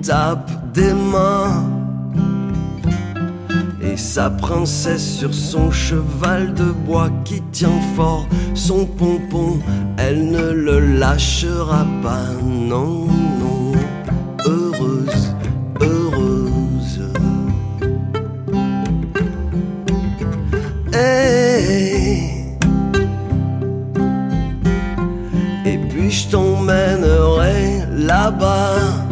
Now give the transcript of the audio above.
tape des mains. Et sa princesse sur son cheval de bois qui tient fort son pompon, elle ne le lâchera pas, non, non. Heureuse, heureuse. Et puis je t'emmènerai là-bas